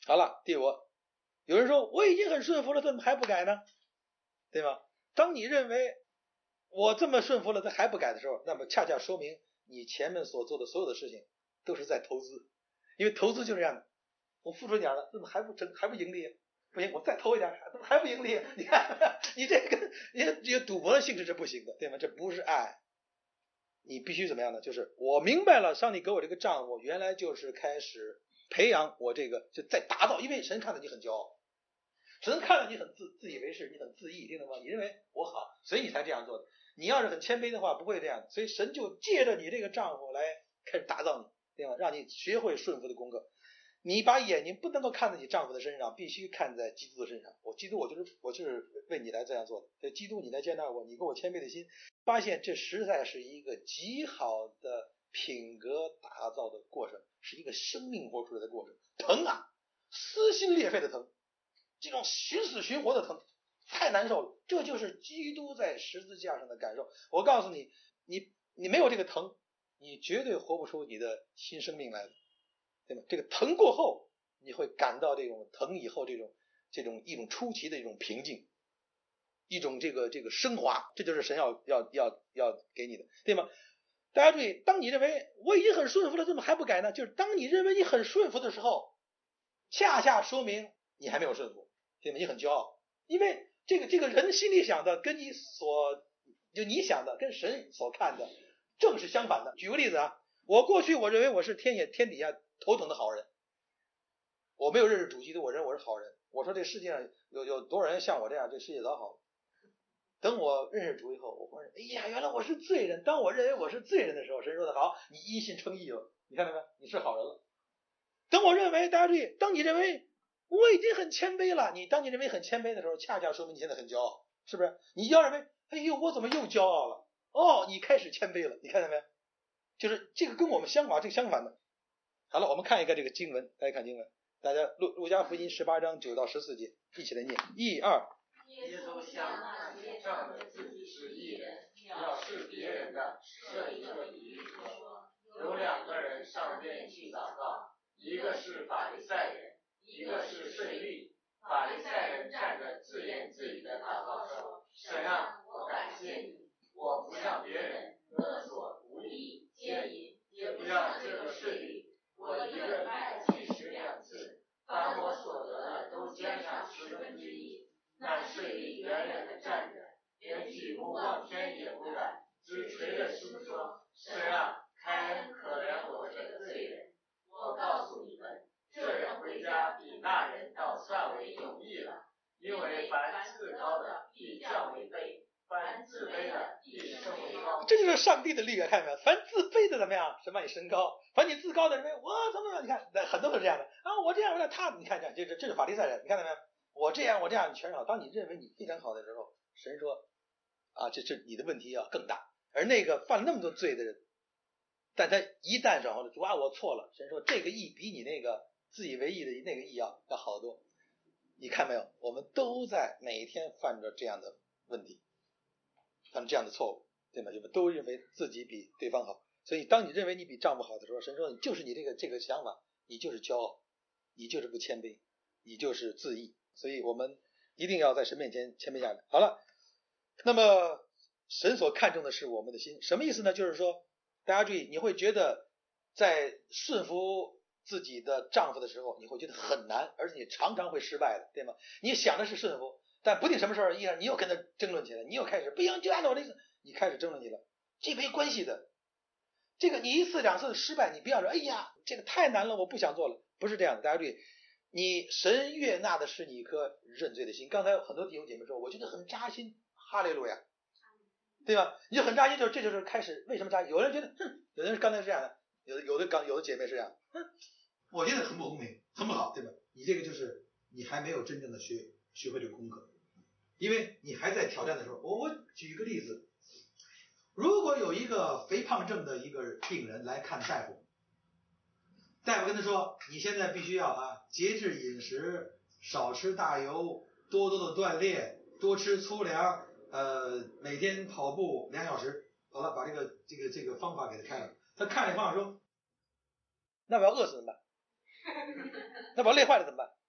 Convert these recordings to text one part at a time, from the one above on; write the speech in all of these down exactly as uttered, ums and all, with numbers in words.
好了，第五，有人说我已经很顺服了，怎么还不改呢？对吧？当你认为我这么顺服了，他还不改的时候，那么恰恰说明你前面所做的所有的事情都是在投资，因为投资就是这样的，我付出一点了，怎么还不成还不盈利？不行，我再投一点，怎么还不盈利？你看，你这个你这个赌博的性质是不行的，对吗？这不是爱。你必须怎么样呢？就是我明白了，上帝给我这个账，我原来就是开始培养我这个，就在打造，因为神看到你很骄傲，神看到你很自自以为是，你很自义，听懂吗？你认为我好，所以你才这样做的。你要是很谦卑的话，不会这样的。所以神就借着你这个丈夫来开始打造你，对吗？让你学会顺服的功课。你把眼睛不能够看在你丈夫的身上，必须看在基督的身上。我基督，我就是我就是为你来这样做的。所以基督，你来接纳我，你给我谦卑的心，发现这实在是一个极好的品格打造的过程，是一个生命活出来的过程。疼啊，撕心裂肺的疼，这种寻死寻活的疼，太难受了。这就是基督在十字架上的感受。我告诉你，你你没有这个疼，你绝对活不出你的新生命来的。对吗？这个疼过后，你会感到这种疼以后这种这种一种出奇的一种平静，一种这个这个升华，这就是神要要要要给你的，对吗？大家注意，当你认为我已经很顺服了，怎么还不改呢？就是当你认为你很顺服的时候，恰恰说明你还没有顺服，对吗？你很骄傲，因为这个这个人心里想的跟你所就你想的跟神所看的正是相反的。举个例子啊，我过去我认为我是天野天底下头等的好人，我没有认识主基督，我认为我是好人。我说这世界上有有多少人像我这样，这世界早好了。等我认识主以后，我发现，哎呀，原来我是罪人。当我认为我是罪人的时候，神说的好，你因信称义了，你看到没有？你是好人了。等我认为，大家注意，当你认为我已经很谦卑了，你当你认为很谦卑的时候，恰恰说明你现在很骄傲，是不是？你要认为，哎呦，我怎么又骄傲了？哦，你开始谦卑了，你看到没有？就是这个跟我们相反，这个相反的。好了，我们看一个这个经文，大家看经文，大家路路加福音十八章九到十四节，一起来念，一二。 耶稣向那些仗着自己是义人，藐视别人的，设一个比喻说：有两个人上殿去祷告，一个是法利赛人，一个是税吏。法利赛人站着自言自语的祷告说：神啊，我感谢你，我不像别人勒索、无义、奸淫，也不像这个税吏。我一个拜祭时两次，把我所得的都捐上十分之一。那税吏远远地站着，连举目望天也不敢，只垂着胸说：神啊，开恩可怜我这个罪人。我告诉你们，这人回家比那人倒算为有益了，因为凡自高的必降为卑，凡自卑的必升为高。 这就是上帝的律啊，看到没有？凡自卑的怎么样？神把你升高；凡你自高的认为我怎么样？你看很多都是这样的啊，我这样，我这样，他你看这这这是法利赛人，你看到没有？我这样，我这样，你全是好。当你认为你非常好的时候，神说啊，这这你的问题要更大。而那个犯那么多罪的人，但他一旦转化了，主啊，我错了。神说这个义比你那个自以为义的那个义要要好得多。你看没有？我们都在每天犯着这样的问题，犯这样的错误，对吗？我们都认为自己比对方好。所以当你认为你比丈夫好的时候，神说你就是你这个这个想法，你就是骄傲，你就是不谦卑，你就是自义。所以我们一定要在神面前谦卑下来。好了，那么神所看重的是我们的心，什么意思呢？就是说大家注意，你会觉得在顺服自己的丈夫的时候，你会觉得很难，而且你常常会失败的，对吗？你想的是顺服，但不定什么时候，依然你又跟他争论起来，你又开始不行，就按照我的意思，你开始争论起来，这没关系的。这个你一次两次失败，你不要说哎呀这个太难了，我不想做了，不是这样的。大家注意，你神悦纳的是你一颗认罪的心。刚才很多弟兄姐妹说，我觉得很扎心，哈利路亚，对吧？你就很扎心，就是这就是开始。为什么扎心？有人觉得，哼，有人刚才是这样的，有的有的刚有的姐妹是这样，哼，我觉得很不公平，很不好，对吧？你这个就是你还没有真正的学学会这个功课，因为你还在挑战的时候。我我举一个例子，如果有一个肥胖症的一个病人来看大夫，大夫跟他说，你现在必须要啊节制饮食，少吃大油，多多的锻炼，多吃粗粮，呃，每天跑步两小时。好了，把这个这个这个方法给他开了。他看了方法说，那我要饿死怎么办？那我要累坏了怎么办？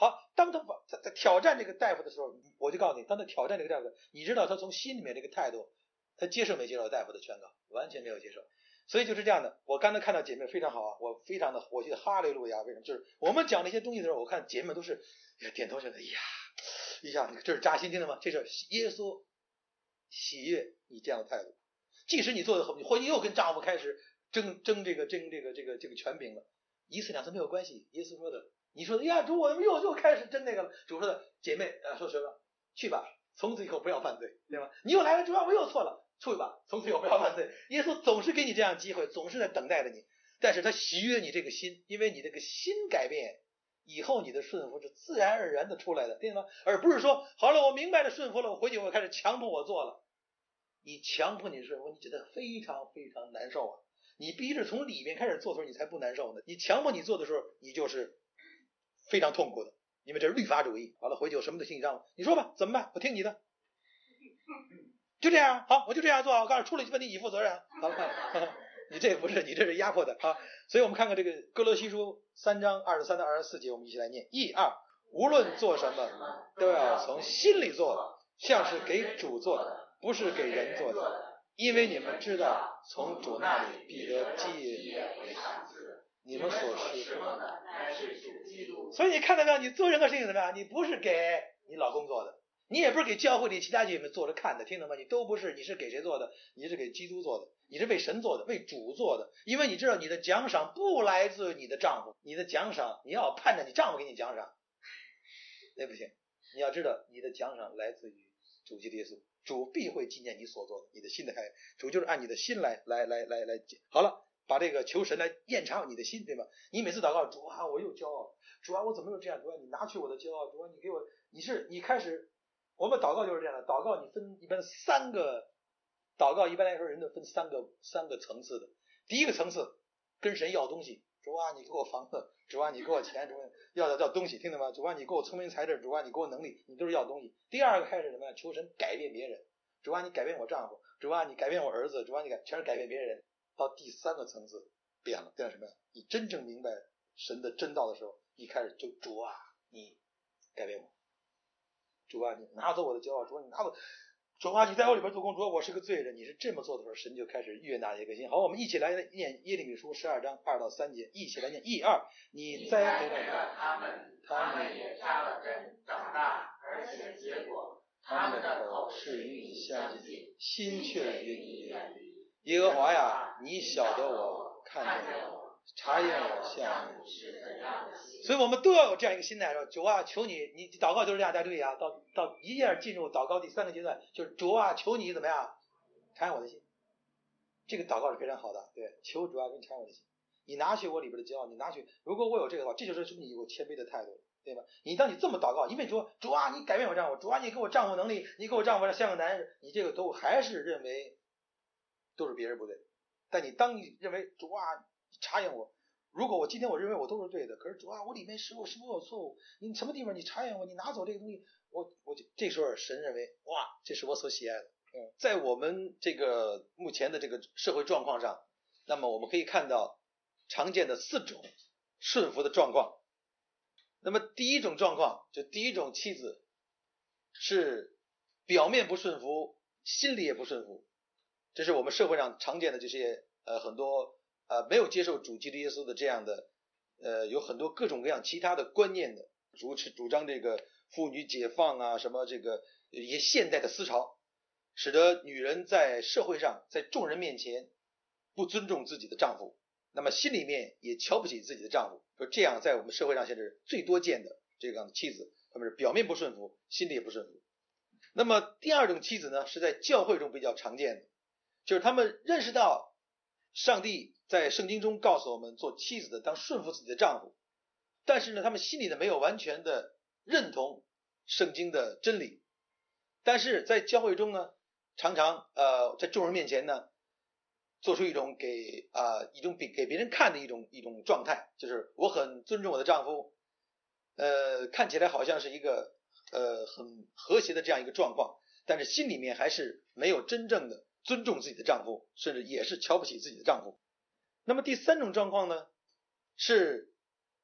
好，当他他他挑战这个大夫的时候，我就告诉你，当他挑战这个大夫，你知道他从心里面这个态度，他接受没接受大夫的劝告？完全没有接受。所以就是这样的，我刚才看到姐妹非常好啊，我非常的，我觉得哈利路亚。为什么？就是我们讲那些东西的时候，我看姐妹都是点头说的，哎呀，哎呀，这是扎心，听到吗？这是耶稣喜悦你这样的态度。即使你做的很，或者又跟丈夫开始争争这个争这个这个这个权柄了，一次两次没有关系。耶稣说的，你说的，哎呀，主，我又又开始争那个了。主说的，姐妹，呃，说实话，去吧，从此以后不要犯罪，对吧？你又来了，主啊，我又错了。出去吧，从此以后不要犯罪。耶稣总是给你这样机会，总是在等待着你，但是他喜悦你这个心，因为你这个心改变以后，你的顺服是自然而然的出来的，对吗？而不是说好了，我明白了顺服了，我回去我开始强迫我做了。你强迫你顺服，你觉得非常非常难受啊！你必须是从里面开始做的时候，你才不难受呢。你强迫你做的时候，你就是非常痛苦的，因为这是律法主义。好了，回去我什么都听你丈夫，你说吧，怎么办？我听你的。就这样，好，我就这样做，我告诉你，出了问题你负责任。好了，你这不是，你这是压迫的啊。所以我们看看这个哥罗西书三章二十三到二十四节，我们一起来念。一二，无论做什么，都要从心里做，像是给主做的，不是给人做的，因为你们知道，从主那里必得基业为赏赐。你们所施的乃是主基督。所以你看到没有？你做任何事情怎么样？你不是给你老公做的。你也不是给教会里其他姐妹做着看的，听懂吗？你都不是，你是给谁做的？你是给基督做的，你是为神做的，为主做的。因为你知道你的奖赏不来自你的丈夫，你的奖赏你要盼着你丈夫给你奖赏，那不行。你要知道你的奖赏来自于主基督耶稣，主必会纪念你所做的，你的心的开，主就是按你的心来来来来来。好了，把这个求神来验察你的心，对吗？你每次祷告，主啊，我又骄傲，主啊，我怎么又这样？主啊，你拿去我的骄傲，主啊，你给我，你是你开始。我们祷告就是这样的，祷告你分一般三个，祷告一般来说人都分三个三个层次的。第一个层次跟神要东西，主啊你给我房子，主啊你给我钱，主啊要要东西，听懂吗？主啊你给我聪明才智，主啊你给我能力，你都是要东西。第二个开始什么呀？求神改变别人，主啊你改变我丈夫，主啊你改变我儿子，主啊你改全是改变别人。到第三个层次变了，变成什么呀？你真正明白神的真道的时候，你开始就主啊你改变我。主啊，你拿走我的骄傲，主啊，你拿走，主啊，你在我里边做工，主啊，我是个罪人。你是这么做的时候，神就开始悦纳一个心。好，我们一起来念耶利米书十二章二到三节，一起来念。一二，你栽培了他们，他们也扎了根，长大，而且结果。他们的口是与你相近，心却与你远离。耶和华呀，你晓得我，看见我。查验我向你是怎样的心，所以我们都要有这样一个心态，说主啊，求你，你祷告就是这样，大家注意啊，到到一下进入祷告第三个阶段，就是主啊，求你怎么样查验我的心，这个祷告是非常好的，对，求主啊，给你查验我的心，你拿去我里边的骄傲，你拿去，如果我有这个的话，这就是说明你有谦卑的态度，对吧？你当你这么祷告，因为说主啊，你改变我丈夫，主啊，你给我丈夫能力，你给我丈夫像个男人，你这个都还是认为都是别人不对，但你当你认为主啊，查验我，如果我今天我认为我都是对的，可是主啊，我里面是否是否有错误？你什么地方你查验我，你拿走这个东西，我我就这时候神认为哇，这是我所喜爱的。嗯，在我们这个目前的这个社会状况上，那么我们可以看到常见的四种顺服的状况。那么第一种状况，就第一种妻子是表面不顺服，心里也不顺服，这是我们社会上常见的这些呃很多呃没有接受主基督耶稣的这样的呃有很多各种各样其他的观念的主持主张这个妇女解放啊，什么这个一些现代的思潮，使得女人在社会上在众人面前不尊重自己的丈夫，那么心里面也瞧不起自己的丈夫，说这样在我们社会上现在是最多见的这样的妻子，他们是表面不顺服，心里也不顺服。那么第二种妻子呢，是在教会中比较常见的，就是他们认识到上帝在圣经中告诉我们做妻子的当顺服自己的丈夫，但是呢他们心里呢没有完全的认同圣经的真理，但是在教会中呢常常呃在众人面前呢做出一种给啊、呃、一种给给别人看的一种一种状态，就是我很尊重我的丈夫，呃看起来好像是一个呃很和谐的这样一个状况，但是心里面还是没有真正的尊重自己的丈夫，甚至也是瞧不起自己的丈夫。那么第三种状况呢，是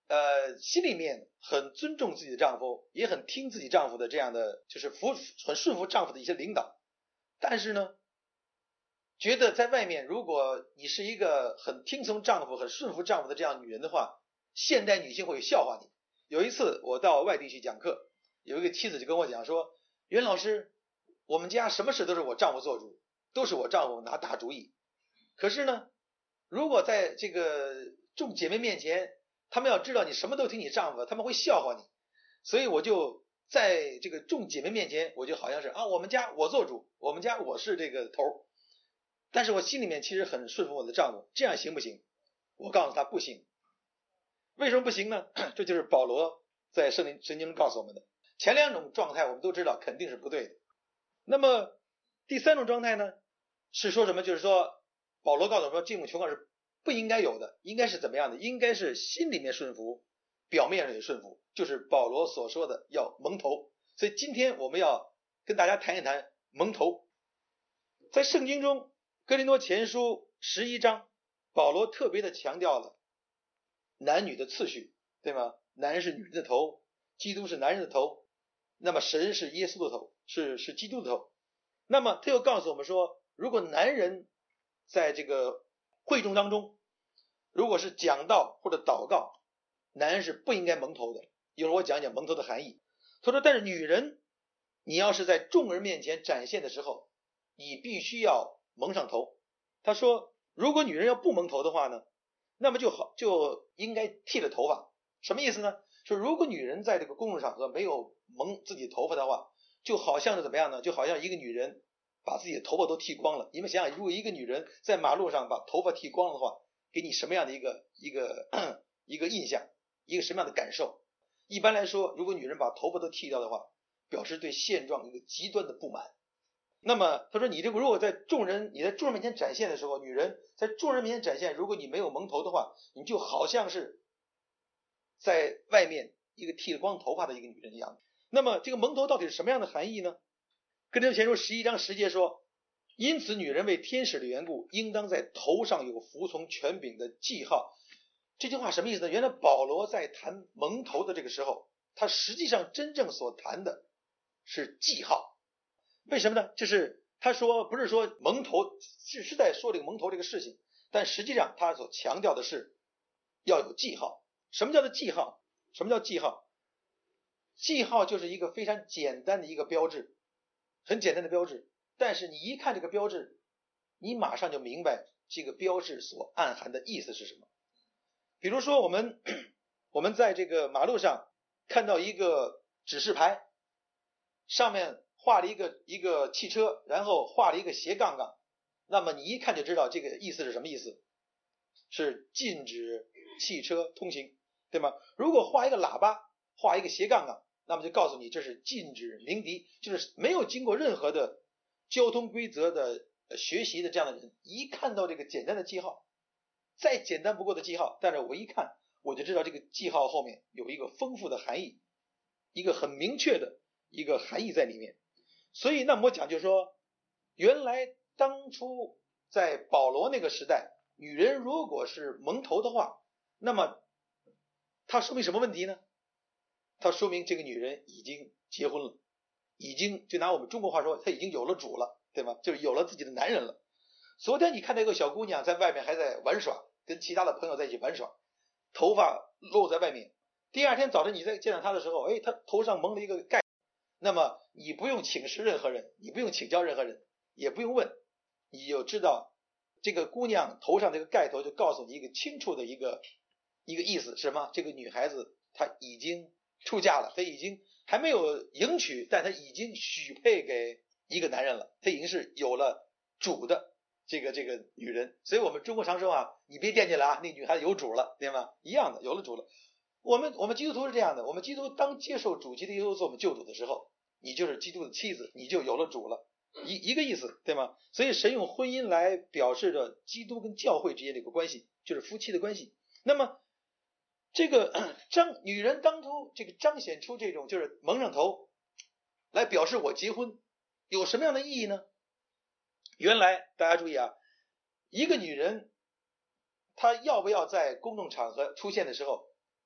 呃心里面很尊重自己的丈夫，也很听自己丈夫的这样的，就是服很顺服丈夫的一些领导，但是呢觉得在外面如果你是一个很听从丈夫很顺服丈夫的这样女人的话，现代女性会笑话你。有一次我到外地去讲课，有一个妻子就跟我讲说，袁老师，我们家什么事都是我丈夫做主，都是我丈夫拿大主意，可是呢如果在这个众姐妹面前，她们要知道你什么都听你丈夫，她们会笑话你。所以我就在这个众姐妹面前，我就好像是啊，我们家我做主，我们家我是这个头，但是我心里面其实很顺服我的丈夫，这样行不行？我告诉他不行。为什么不行呢？这就是保罗在圣灵圣经中告诉我们的。前两种状态我们都知道肯定是不对的。那么第三种状态呢，是说什么？就是说保罗告诉我们说，这种情况是不应该有的，应该是怎么样的？应该是心里面顺服，表面上也顺服，就是保罗所说的要蒙头。所以今天我们要跟大家谈一谈蒙头。在圣经中哥林多前书十一章，保罗特别的强调了男女的次序，对吗？男人是女人的头，基督是男人的头，那么神是耶稣的头，是是基督的头。那么他又告诉我们说，如果男人在这个会众当中，如果是讲道或者祷告，男人是不应该蒙头的。一会儿我讲讲蒙头的含义。他说但是女人，你要是在众人面前展现的时候，你必须要蒙上头。他说如果女人要不蒙头的话呢，那么就好就应该剃了头发。什么意思呢？说如果女人在这个公众场合没有蒙自己头发的话，就好像是怎么样呢？就好像一个女人把自己的头发都剃光了。你们想想，如果一个女人在马路上把头发剃光了的话，给你什么样的一个一个一个印象，一个什么样的感受？一般来说，如果女人把头发都剃掉的话，表示对现状一个极端的不满。那么他说你这个如果在众人你在众人面前展现的时候，女人在众人面前展现，如果你没有蒙头的话，你就好像是在外面一个剃了光头发的一个女人一样。那么这个蒙头到底是什么样的含义呢？哥林多前书十一章十节说，因此女人为天使的缘故，应当在头上有服从权柄的记号。这句话什么意思呢？原来保罗在谈蒙头的这个时候，他实际上真正所谈的是记号。为什么呢？就是他说不是说蒙头，是是在说这个蒙头这个事情，但实际上他所强调的是要有记号。什么叫做记号？什么叫记号？记号就是一个非常简单的一个标志，很简单的标志，但是你一看这个标志，你马上就明白这个标志所暗含的意思是什么。比如说我们我们在这个马路上看到一个指示牌，上面画了一个一个汽车，然后画了一个斜杠杠，那么你一看就知道这个意思是什么意思，是禁止汽车通行，对吗？如果画一个喇叭，画一个斜杠杠，那么就告诉你这是禁止鸣笛，就是没有经过任何的交通规则的学习的这样的人，一看到这个简单的记号，再简单不过的记号，但是我一看我就知道这个记号后面有一个丰富的含义，一个很明确的一个含义在里面。所以那么我讲就是说，原来当初在保罗那个时代，女人如果是蒙头的话，那么它说明什么问题呢？它说明这个女人已经结婚了，已经就拿我们中国话说，她已经有了主了，对吗？就是有了自己的男人了。昨天你看到一个小姑娘在外面还在玩耍，跟其他的朋友在一起玩耍，头发露在外面，第二天早晨你再见到她的时候，哎，她头上蒙了一个盖，那么你不用请示任何人，你不用请教任何人，也不用问，你就知道这个姑娘头上这个盖头就告诉你一个清楚的一个一个意思，是什么？这个女孩子她已经出嫁了，她已经还没有迎娶，但她已经许配给一个男人了，她已经是有了主的这个这个女人。所以我们中国常说啊，你别惦记了啊，那女孩子有主了，对吗？一样的，有了主了。我们我们基督徒是这样的，我们基督徒当接受主基督耶稣做我们救主的时候，你就是基督的妻子，你就有了主了，一一个意思，对吗？所以神用婚姻来表示着基督跟教会之间的一个关系，就是夫妻的关系。那么这个彰女人当初这个彰显出这种就是蒙上头来表示我结婚，有什么样的意义呢？原来大家注意啊，一个女人她要不要在公众场合出现的时候，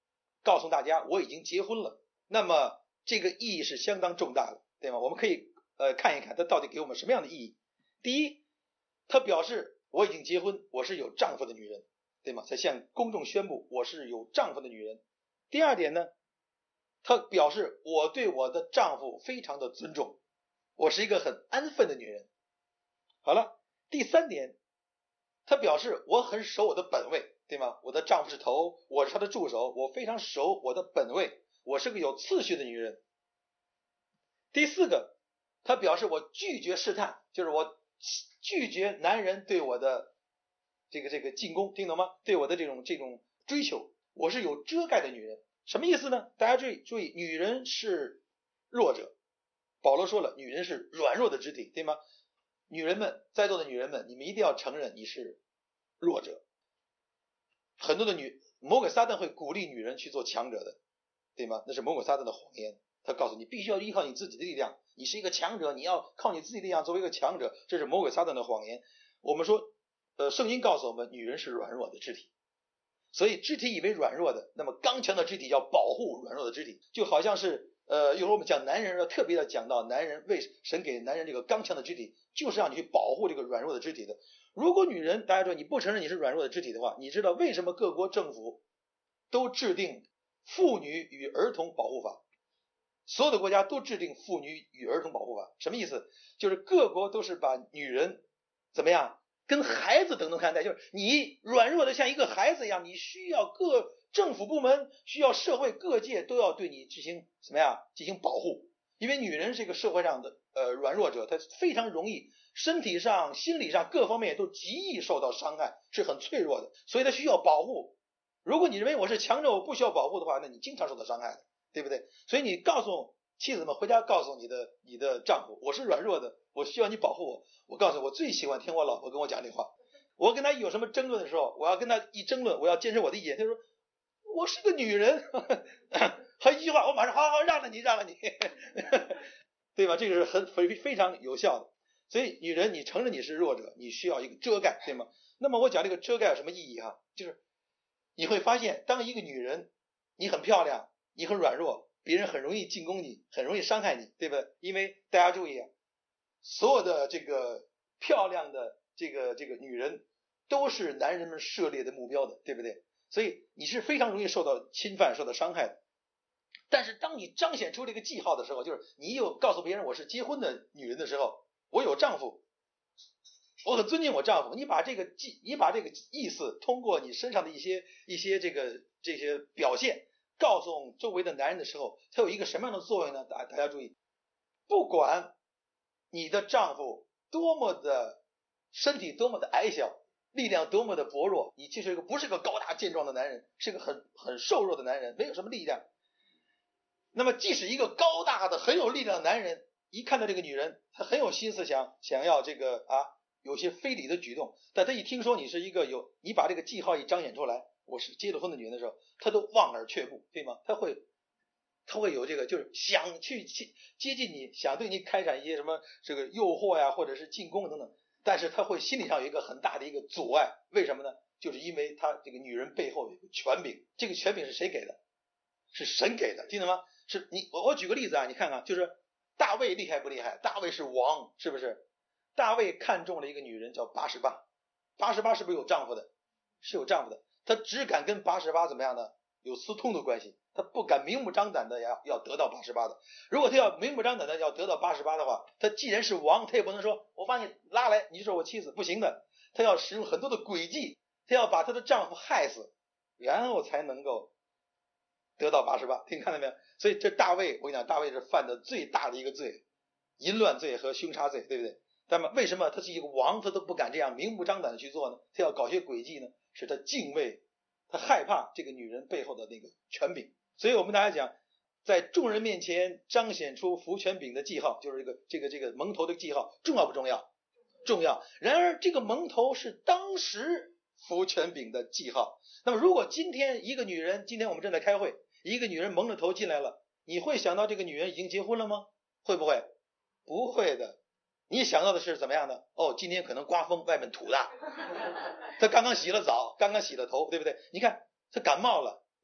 告诉大家我已经结婚了，那么这个意义是相当重大的，对吗？我们可以呃看一看它到底给我们什么样的意义。第一，它表示我已经结婚，我是有丈夫的女人，对吗？才向公众宣布我是有丈夫的女人。第二点呢，它表示我对我的丈夫非常的尊重，我是一个很安分的女人。好了，第三点，它表示我很守我的本位，对吗？我的丈夫是头，我是他的助手，我非常守我的本位，我是个有次序的女人。第四个，它表示我拒绝试探，就是我拒绝男人对我的这个这个进攻，听懂吗？对我的这种这种追求，我是有遮盖的女人。什么意思呢？大家注意注意，女人是弱者，保罗说了，女人是软弱的肢体，对吗？女人们，在座的女人们，你们一定要承认你是弱者。很多的女魔鬼撒旦会鼓励女人去做强者的，对吗？那是魔鬼撒旦的谎言。他告诉你必须要依靠你自己的力量，你是一个强者，你要靠你自己的力量作为一个强者，这是魔鬼撒旦的谎言。我们说呃，圣经告诉我们女人是软弱的肢体，所以肢体以为软弱的，那么刚强的肢体要保护软弱的肢体，就好像是呃，一会儿我们讲男人要特别的讲到男人，为神给男人这个刚强的肢体，就是让你去保护这个软弱的肢体的。如果女人大家说你不承认你是软弱的肢体的话，你知道为什么各国政府都制定妇女与儿童保护法？所有的国家都制定妇女与儿童保护法，什么意思？就是各国都是把女人怎么样跟孩子等等看待，就是你软弱的像一个孩子一样，你需要各政府部门，需要社会各界都要对你进行什么呀？进行保护。因为女人是一个社会上的呃软弱者，她非常容易身体上、心理上各方面都极易受到伤害，是很脆弱的，所以她需要保护。如果你认为我是强者，我不需要保护的话，那你经常受到伤害的，对不对？所以你告诉妻子们，回家告诉你的你的丈夫，我是软弱的，我需要你保护我。我告诉你，我最喜欢听我老婆跟我讲这话。我跟她有什么争论的时候，我要跟她一争论，我要坚持我的意见，她说我是个女人，还一句话，我马上好好让了你，让了你，对吧？这个是很非非常有效的。所以女人，你承认你是弱者，你需要一个遮盖，对吗？那么我讲这个遮盖有什么意义哈？就是你会发现，当一个女人你很漂亮，你很软弱，别人很容易进攻你，很容易伤害你，对不对？因为大家注意啊，所有的这个漂亮的这个这个女人都是男人们涉猎的目标的，对不对？所以你是非常容易受到侵犯、受到伤害的。但是当你彰显出这个记号的时候，就是你有告诉别人我是结婚的女人的时候，我有丈夫，我很尊敬我丈夫，你把这个记，你把这个意思通过你身上的一些一些这个这些表现告诉周围的男人的时候，它有一个什么样的作用呢？大大家注意，不管你的丈夫多么的身体多么的矮小，力量多么的薄弱，你其实不是个高大健壮的男人，是个很很瘦弱的男人，没有什么力量。那么即使一个高大的很有力量的男人，一看到这个女人，他很有心思想想要这个啊有些非礼的举动，但他一听说你是一个有你把这个记号一彰显出来，我是结了婚的女人的时候，他都望而却步，对吗？他会他会有这个就是想去接近你，想对你开展一些什么这个诱惑呀，或者是进攻等等，但是他会心理上有一个很大的一个阻碍。为什么呢？就是因为他这个女人背后有一个权柄，这个权柄是谁给的？是神给的，听懂吗？是你我我举个例子啊，你看看，就是大卫厉害不厉害？大卫是王，是不是？大卫看中了一个女人叫八十八，八十八是不是有丈夫的？是有丈夫的，他只敢跟八十八怎么样呢？有私通的关系，他不敢明目张胆的要要得到八十八的。如果他要明目张胆的要得到八十八的话，他既然是王，他也不能说我把你拉来，你就是我妻子，不行的。他要使用很多的诡计，他要把他的丈夫害死，然后才能够得到八十八。听看到没有？所以这大卫，我跟你讲，大卫是犯的最大的一个罪，淫乱罪和凶杀罪，对不对？那么为什么他是一个王，他都不敢这样明目张胆的去做呢？他要搞些诡计呢？是他敬畏，他害怕这个女人背后的那个权柄。所以我们大家讲，在众人面前彰显出服权柄的记号，就是这个这个这个蒙头的记号，重要不重要？重要。然而这个蒙头是当时服权柄的记号。那么如果今天一个女人，今天我们正在开会，一个女人蒙着头进来了，你会想到这个女人已经结婚了吗？会不会？不会的。你想到的是怎么样的？哦，今天可能刮风，外面土大，他刚刚洗了澡，刚刚洗了头，对不对？你看他感冒了，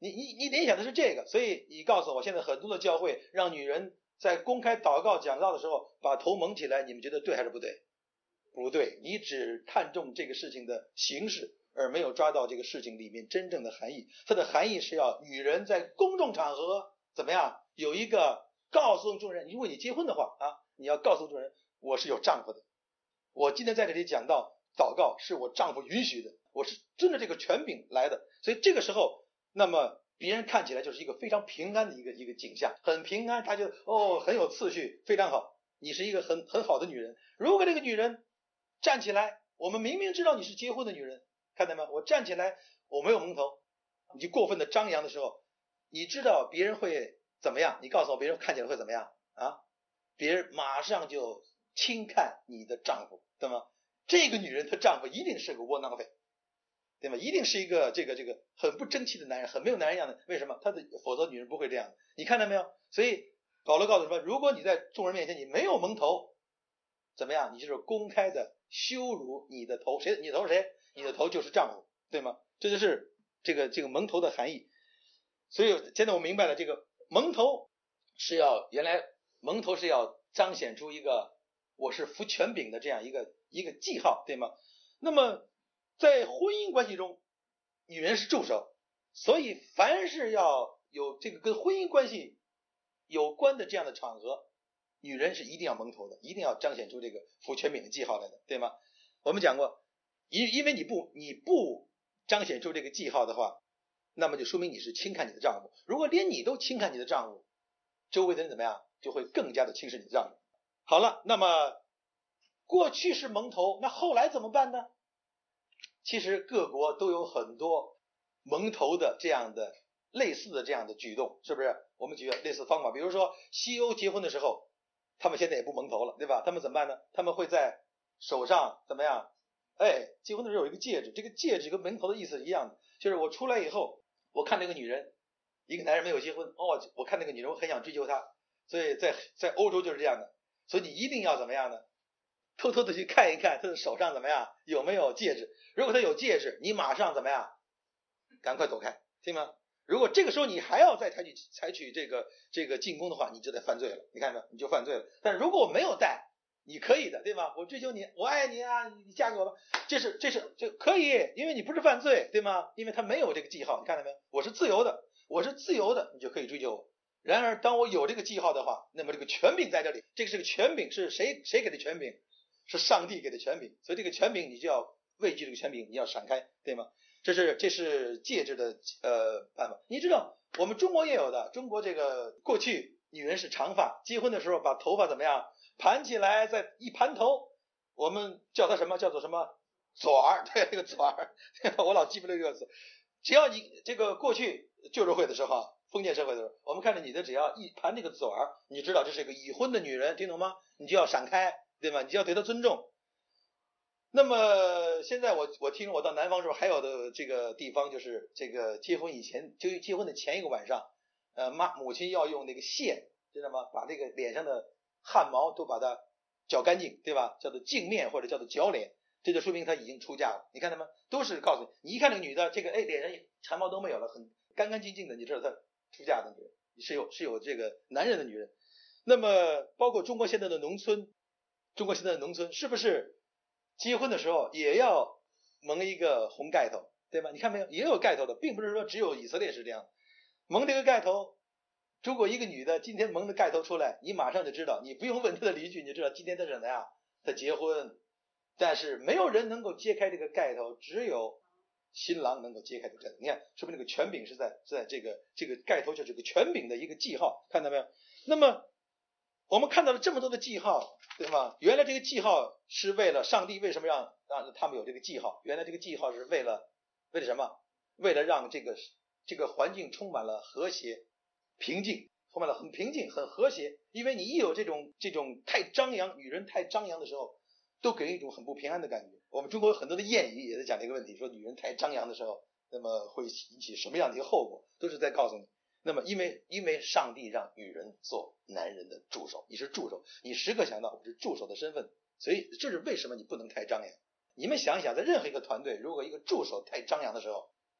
你你你联想的是这个，所以你告诉我，现在很多的教会让女人在公开祷告讲道的时候把头蒙起来，你们觉得对还是不对？不对，你只看重这个事情的形式，而没有抓到这个事情里面真正的含义。它的含义是要女人在公众场合怎么样，有一个告诉众人，如果你结婚的话啊，你要告诉众人，我是有丈夫的，我今天在这里讲到祷告是我丈夫允许的，我是遵着这个权柄来的。所以这个时候，那么别人看起来就是一个非常平安的一个一个景象，很平安，他就哦很有次序，非常好，你是一个很很好的女人。如果这个女人站起来，我们明明知道你是结婚的女人，看到吗？我站起来，我没有蒙头，你就过分的张扬的时候，你知道别人会怎么样？你告诉我，别人看起来会怎么样啊？别人马上就轻看你的丈夫，对吗？这个女人她丈夫一定是个窝囊废，对吗？一定是一个这个这个很不争气的男人，很没有男人样的。为什么？他的否则女人不会这样的。你看到没有？所以保罗告诉什么？如果你在众人面前你没有蒙头，怎么样？你就是公开的羞辱你的头。谁？你的头是谁？你的头就是丈夫，对吗？这就是这个这个蒙头的含义。所以现在我明白了，这个蒙头是要原来蒙头是要彰显出一个我是服权柄的这样一个一个记号，对吗？那么在婚姻关系中，女人是助手，所以凡是要有这个跟婚姻关系有关的这样的场合，女人是一定要蒙头的，一定要彰显出这个服权柄的记号来的，对吗？我们讲过，因因为你不你不彰显出这个记号的话，那么就说明你是轻看你的丈夫。如果连你都轻看你的丈夫，周围的人怎么样？就会更加的轻视你的丈夫。好了，那么过去是蒙头，那后来怎么办呢？其实各国都有很多蒙头的这样的类似的这样的举动，是不是？我们举个类似方法，比如说西欧结婚的时候，他们现在也不蒙头了，对吧？他们怎么办呢？他们会在手上怎么样？哎，结婚的时候有一个戒指，这个戒指跟蒙头的意思一样的，就是我出来以后，我看那个女人，一个男人没有结婚，哦，我看那个女人，我很想追求她，所以在在欧洲就是这样的，所以你一定要怎么样呢？偷偷的去看一看他的手上怎么样，有没有戒指。如果他有戒指，你马上怎么样？赶快躲开，听吗？如果这个时候你还要再采取采取这个这个进攻的话，你就得犯罪了，你看没有？你就犯罪了。但如果我没有戴，你可以的，对吗？我追求你，我爱你啊，你嫁给我吧，这是这是这可以，因为你不是犯罪，对吗？因为他没有这个记号，你看到没有？我是自由的，我是自由的，你就可以追求我。然而当我有这个记号的话，那么这个权柄在这里，这个是个权柄，是谁谁给的权柄？是上帝给的权柄，所以这个权柄你就要畏惧这个权柄，你要闪开，对吗？这是这是戒指的呃办法。你知道我们中国也有的，中国这个过去女人是长发，结婚的时候把头发怎么样盘起来，再一盘头，我们叫它什么？叫做什么？左儿，对，这个左儿，我老记不得这个词。只要你这个过去旧社会的时候，封建社会的时候，我们看着你的只要一盘这个左儿，你知道这是一个已婚的女人，听懂吗？你就要闪开，对吧？你就要对她尊重。那么现在我我听我到南方的时候，还有的这个地方就是这个结婚以前，就结婚的前一个晚上，呃，妈母亲要用那个线，知道吗？把这个脸上的汗毛都把它绞干净，对吧？叫做净面或者叫做绞脸，这就说明她已经出嫁了。你看他们都是告诉你，你一看那个女的，这个哎脸上汗毛都没有了，很干干净净的，你知道她出嫁的女人是有是有这个男人的女人。那么包括中国现在的农村，中国现在的农村是不是结婚的时候也要蒙一个红盖头，对吧？你看没有，也有盖头的，并不是说只有以色列是这样。蒙这个盖头，如果一个女的今天蒙的盖头出来，你马上就知道，你不用问她的邻居，你就知道今天她是什么呀？她结婚。但是没有人能够揭开这个盖头，只有新郎能够揭开这个盖头。你看，说明这个权柄是在在这个这个盖头就是这个权柄的一个记号，看到没有？那么我们看到了这么多的记号，对吗？原来这个记号是为了上帝为什么让让他们有这个记号？原来这个记号是为了为了什么？为了让这个这个环境充满了和谐、平静，充满了很平静、很和谐。因为你一有这种这种太张扬，女人太张扬的时候，都给人一种很不平安的感觉。我们中国有很多的谚语也在讲这个问题，说女人太张扬的时候，那么会引起什么样的一个后果，都是在告诉你。那么因为因为上帝让女人做男人的助手，你是助手，你时刻想到我是助手的身份，所以这是为什么你不能太张扬。你们想一想，在任何一个团队，如果一个助手太张扬的时候，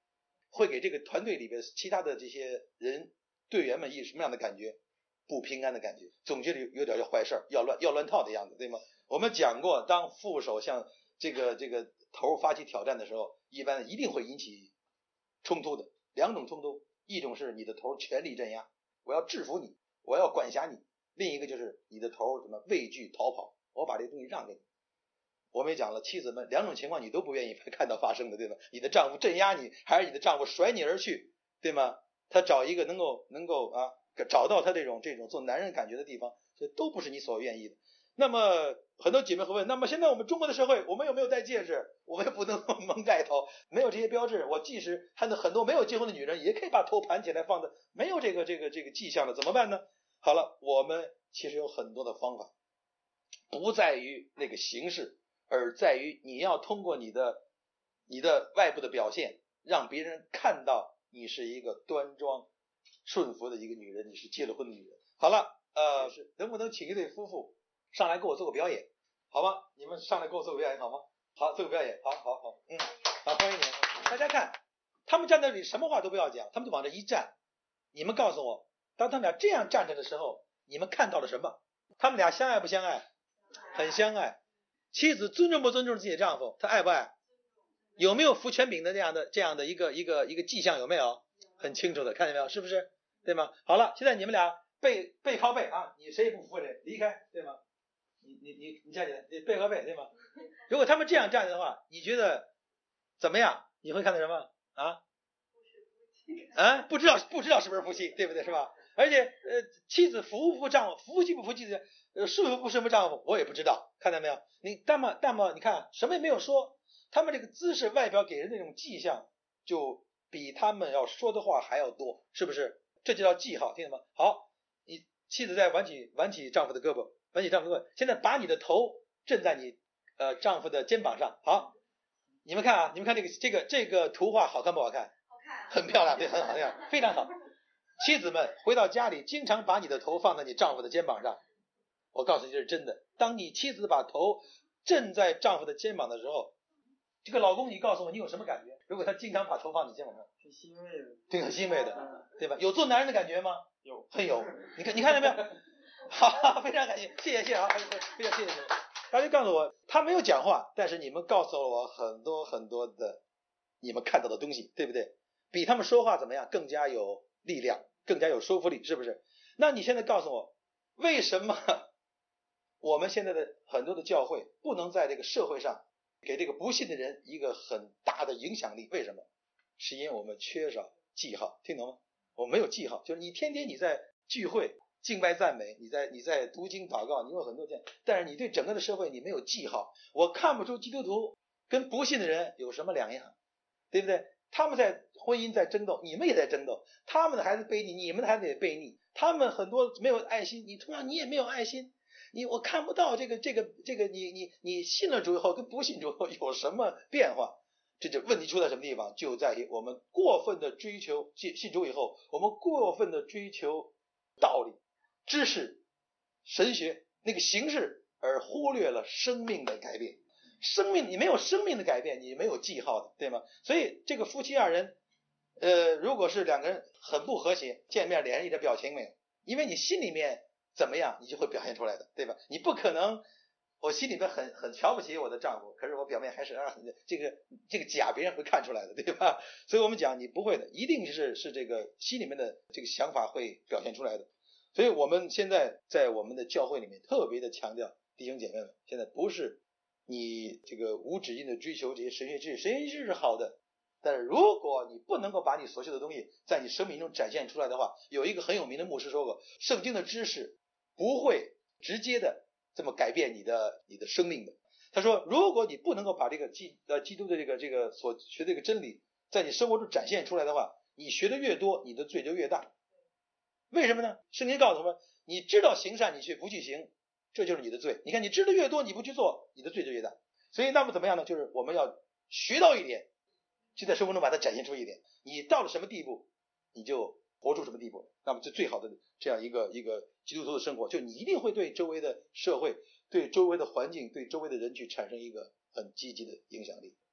会给这个团队里边其他的这些人队员们以什么样的感觉？不平安的感觉，总觉得有点要坏事要乱要乱套的样子，对吗？我们讲过，当副手向这个这个头发起挑战的时候，一般一定会引起冲突的。两种冲突，一种是你的头全力镇压，我要制服你，我要管辖你；另一个就是你的头什么畏惧逃跑，我把这个东西让给你。我们也讲了，妻子们两种情况你都不愿意看到发生的，对吗？你的丈夫镇压你，还是你的丈夫甩你而去，对吗？他找一个能够能够啊找到他这种这种做男人感觉的地方，这都不是你所愿意的。那么很多姐妹会问，那么现在我们中国的社会，我们有没有戴戒指？我们也不能蒙盖头，没有这些标志。我即使看到很多没有结婚的女人，也可以把头盘起来放的，没有这个这个这个迹象了，怎么办呢？好了，我们其实有很多的方法，不在于那个形式，而在于你要通过你的你的外部的表现，让别人看到你是一个端庄顺服的一个女人，你是结了婚的女人。好了，呃，是能不能请一对夫妇上来给我做个表演，好吗？你们上来给我做个表演好吗？好，做个表演，好好好，嗯，好，欢迎你。大家看，他们站在那里，什么话都不要讲，他们就往这一站。你们告诉我，当他们俩这样站着的时候，你们看到了什么？他们俩相爱不相爱？很相爱。妻子尊重不尊重自己的丈夫？他爱不爱？有没有服权柄的这样的这样的一个一个一个迹象？有没有？很清楚的，看见没有？是不是？对吗？好了，现在你们俩背背靠背啊，你谁也不服谁，离开，对吗？你你你你站起来，你背靠背，对吗？如果他们这样站着的话，你觉得怎么样？你会看到什么啊？啊，不知道不知道是不是夫妻，对不对？是吧？而且呃，妻子服不服丈夫，服妻不服妻子，呃，顺服不顺服丈夫，我也不知道，看到没有？你那么那么你看什么也没有说，他们这个姿势外表给人那种迹象，就比他们要说的话还要多，是不是？这就叫记号，听懂吗？好，你妻子在挽起挽起丈夫的胳膊，挽起丈夫的胳膊，现在把你的头枕在你呃丈夫的肩膀上。好，你们看啊，你们看这个这个这个图画好看不好看？ 好看， 很漂亮，对，很好看，非常好。妻子们回到家里，经常把你的头放在你丈夫的肩膀上。我告诉你，这是真的。当你妻子把头枕在丈夫的肩膀的时候，这个老公，你告诉我，你有什么感觉？如果他经常把头放你肩膀上， 挺欣慰的， 对，很欣慰的， 嗯， 对吧？有做男人的感觉吗？ 有， 很有。你看，你看到没有？好，非常感谢，谢谢，谢谢啊，非常谢谢你们。大家告诉我，他没有讲话，但是你们告诉了我很多很多的你们看到的东西，对不对？比他们说话怎么样？更加有力量，更加有说服力，是不是？那你现在告诉我，为什么我们现在的很多的教会不能在这个社会上给这个不信的人一个很大的影响力？为什么？是因为我们缺少记号，听懂吗？我们没有记号，就是你天天你在聚会敬拜赞美，你在你在读经祷告，你有很多这样，但是你对整个的社会你没有记号，我看不出基督徒跟不信的人有什么两样，对不对？他们在婚姻在争斗，你们也在争斗，他们的孩子背逆，你们的孩子也背逆，他们很多没有爱心，你同样你也没有爱心，你我看不到这个这个这个你你你信了主以后跟不信主以后有什么变化？这就问题出在什么地方？就在于我们过分的追求信信主以后，我们过分的追求道理、知识、神学那个形式，而忽略了生命的改变。生命你没有生命的改变，你没有记号的，对吗？所以这个夫妻二人，呃，如果是两个人很不和谐，见面脸上一点表情没有，因为你心里面怎么样，你就会表现出来的，对吧？你不可能。我心里边很很瞧不起我的丈夫，可是我表面还是啊，这个这个假别人会看出来的，对吧？所以我们讲你不会的，一定是是这个心里面的这个想法会表现出来的。所以我们现在在我们的教会里面特别的强调，弟兄姐妹们，现在不是你这个无止境的追求这些神学知识，神学知识是好的，但是如果你不能够把你所学的东西在你生命中展现出来的话，有一个很有名的牧师说过，圣经的知识不会直接的这么改变你的你的生命的。他说，如果你不能够把这个基呃基督的这个这个所学的这个真理在你生活中展现出来的话，你学的越多，你的罪就越大。为什么呢？圣经告诉我们，你知道行善，你却不去行，这就是你的罪。你看，你知道越多，你不去做，你的罪就越大。所以那么怎么样呢？就是我们要学到一点，就在生活中把它展现出一点。你到了什么地步，你就活出什么地步，那么就最好的这样一个一个基督徒的生活，就你一定会对周围的社会、对周围的环境、对周围的人去产生一个很积极的影响力。